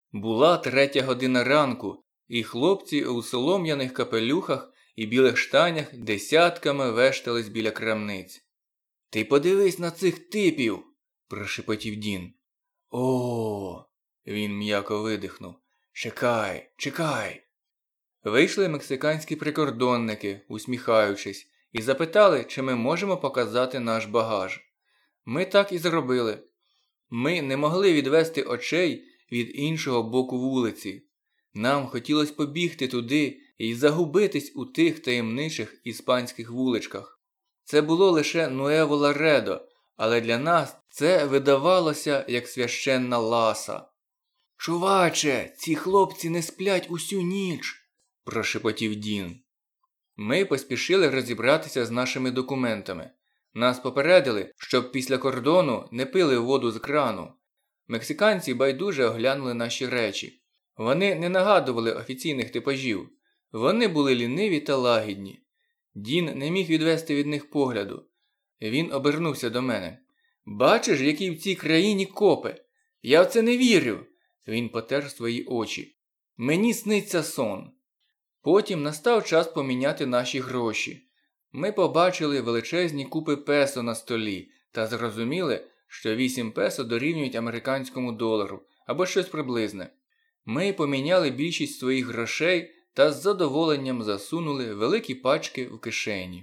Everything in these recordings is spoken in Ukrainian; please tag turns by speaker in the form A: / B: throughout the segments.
A: Була 3 година ранку, і хлопці у солом'яних капелюхах і білих штанях десятками вештались біля крамниць. «Ти подивись на цих типів!» – прошепотів Дін. «О!» – він м'яко видихнув. «Чекай, чекай!» Вийшли мексиканські прикордонники, усміхаючись, і запитали, чи ми можемо показати наш багаж. Ми так і зробили. Ми не могли відвести очей від іншого боку вулиці. Нам хотілося побігти туди і загубитись у тих таємничих іспанських вуличках. Це було лише Нуево Ларедо, але для нас це видавалося як священна Ласа. «Чуваче, ці хлопці не сплять усю ніч!» – прошепотів Дін. Ми поспішили розібратися з нашими документами. Нас попередили, щоб після кордону не пили воду з крану. Мексиканці байдуже оглянули наші речі. Вони не нагадували офіційних типажів. Вони були ліниві та лагідні. Дін не міг відвести від них погляду. Він обернувся до мене. «Бачиш, які в цій країні копи? Я в це не вірю!» Він потер свої очі. «Мені сниться сон». Потім настав час поміняти наші гроші. Ми побачили величезні купи песо на столі та зрозуміли, що 8 песо дорівнюють американському долару або щось приблизне. Ми поміняли більшість своїх грошей та з задоволенням засунули великі пачки в кишені.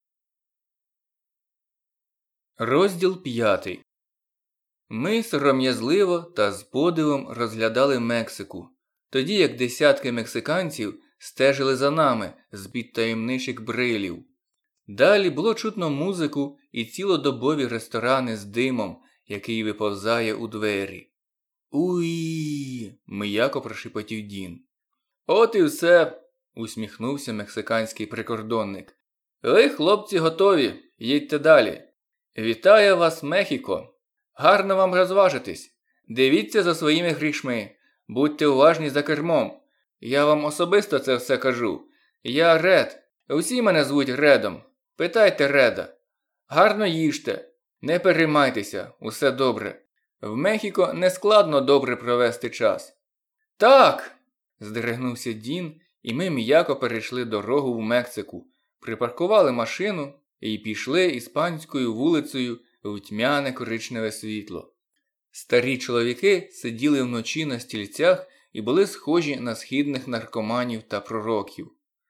A: Розділ 5. Ми сором'язливо та з подивом розглядали Мексику, тоді як десятки мексиканців стежили за нами з-під таємничих брилів. Далі було чутно музику і цілодобові ресторани з димом, який виповзає у двері. «Уї!» – м'яко прошепотів Дін. «От і все!» – усміхнувся мексиканський прикордонник. «Ви, хлопці, готові, їдьте далі. Вітаю вас, Мехіко! Гарно вам розважитись. Дивіться за своїми грішми, будьте уважні за кермом. Я вам особисто це все кажу. Я Ред. Усі мене звуть Редом. Питайте Реда. Гарно їжте. Не переймайтеся, усе добре. В Мехіко не складно добре провести час». «Так!» – здригнувся Дін, і ми м'яко перейшли дорогу в Мексику, припаркували машину і пішли іспанською вулицею в тьмяне коричневе світло. Старі чоловіки сиділи вночі на стільцях і були схожі на східних наркоманів та пророків.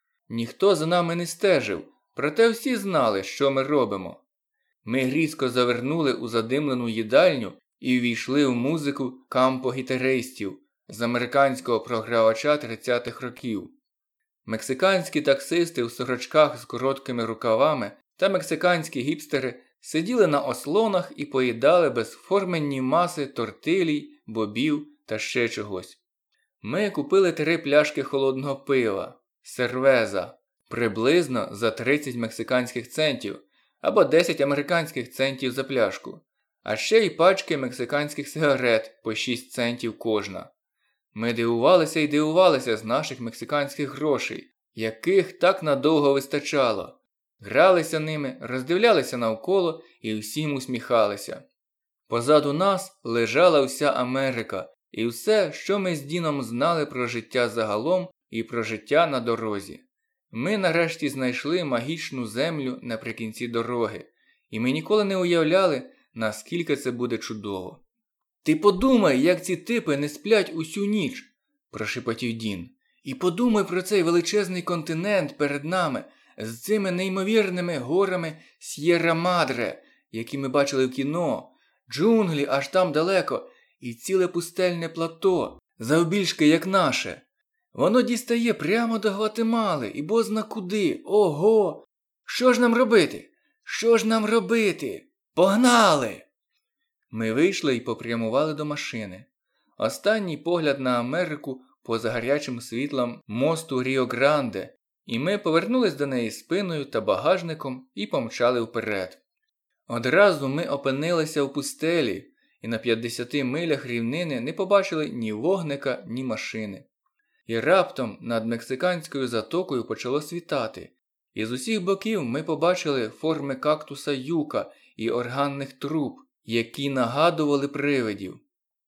A: Ніхто за нами не стежив, проте всі знали, що ми робимо. Ми різко завернули у задимлену їдальню і увійшли в музику кампо-гітаристів з американського програвача 30-х років. Мексиканські таксисти в сорочках з короткими рукавами та мексиканські гіпстери сиділи на ослонах і поїдали безформенні маси тортилій, бобів та ще чогось. Ми купили 3 пляшки холодного пива, сервеза, приблизно за 30 мексиканських центів або 10 американських центів за пляшку, а ще й пачки мексиканських сигарет по 6 центів кожна. Ми дивувалися і дивувалися з наших мексиканських грошей, яких так надовго вистачало. Гралися ними, роздивлялися навколо і всім усміхалися. Позаду нас лежала вся Америка і все, що ми з Діном знали про життя загалом і про життя на дорозі. Ми нарешті знайшли магічну землю наприкінці дороги, і ми ніколи не уявляли, наскільки це буде чудово. «Ти подумай, як ці типи не сплять усю ніч», – прошепотів Дін. «І подумай про цей величезний континент перед нами, з цими неймовірними горами С'єрра-Мадре, які ми бачили в кіно, джунглі аж там далеко, і ціле пустельне плато, завбільшки як наше. Воно дістає прямо до Гватемали, і бозна куди. Ого! Що ж нам робити? Що ж нам робити? Погнали!» Ми вийшли і попрямували до машини. Останній погляд на Америку поза гарячим світлом мосту Ріо-Гранде, і ми повернулись до неї спиною та багажником і помчали вперед. Одразу ми опинилися в пустелі, і на 50 милях рівнини не побачили ні вогника, ні машини. І раптом над мексиканською затокою почало світати, і з усіх боків ми побачили форми кактуса юка і органних труб, які нагадували привидів.